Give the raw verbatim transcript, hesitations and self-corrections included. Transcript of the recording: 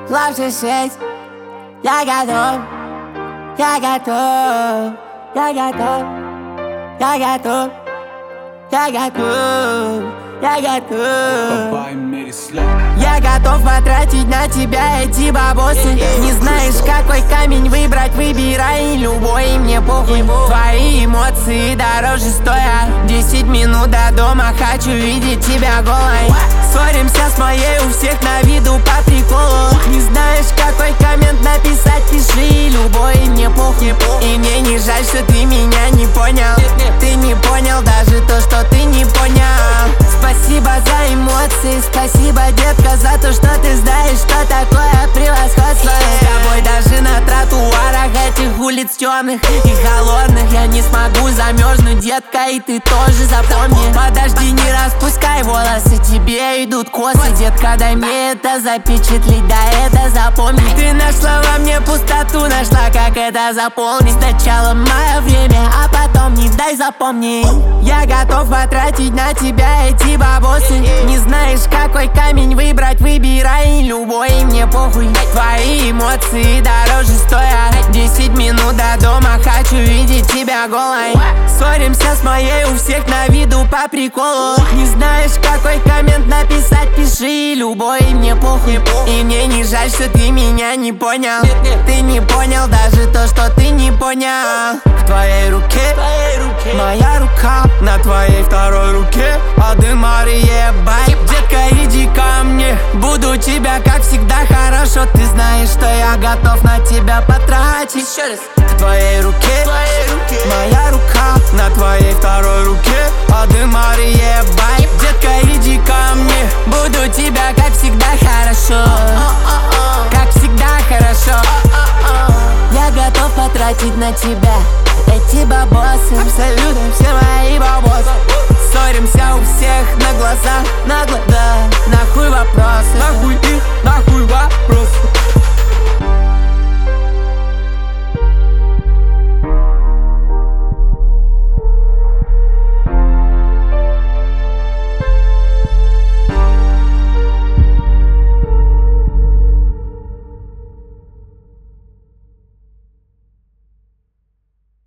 Лучше шесть. Я готов, я готов, я готов, я готов, я готов, я готов. Я готов потратить на тебя эти бабосы. Не знаешь, какой камень выбрать, выбирай любой, и мне похуй. Твои эмоции дороже стоят. Десять минут до дома, хочу видеть тебя голой. Ссоримся с моей, у всех на виду по приколу. Не знаешь, какой коммент написать, пиши любой, и мне похуй. И мне не жаль, что ты меня не понял. Ты не понял даже то, что ты не понял. Спасибо за эмоции, спасибо, детка, за то, что ты знаешь, что такое превосходство. С тобой даже на тротуарах этих улиц темных и холодных я не смогу замерзнуть, детка, и ты тоже запомни. Подожди, не распускай волосы, тебе идут косы, детка, дай мне это запечатлеть, да это запомни. Ты нашла во мне пустоту, нашла, как это заполнить. Сначала мое время, а потом не дай запомни. Я готов потратить на тебя эти бабосы. Не знаешь, какой камень выбрать, выбирай любой, и мне похуй. Твои эмоции дороже стоят. Десять минут до дома, хочу видеть тебя голой. Ссоримся с моей, у всех на виду по приколу. Не знаешь, какой коммент написать, пиши любой, и мне похуй. И мне не жаль, что ты меня не понял. Ты не понял даже то, что ты не понял. В твоей руке моя рука, на твоей второй руке Адемария байк. Детка, иди ко мне, буду тебя, как всегда, хорошо. Ты знаешь, что я готов на тебя потратить. Еще раз. В твоей руке моя рука, на твоей второй руке Адемария байк. Детка, иди ко мне, буду тебя, как всегда, хорошо. Как всегда, хорошо. Я готов потратить на тебя эти бабосы. Абсолютно все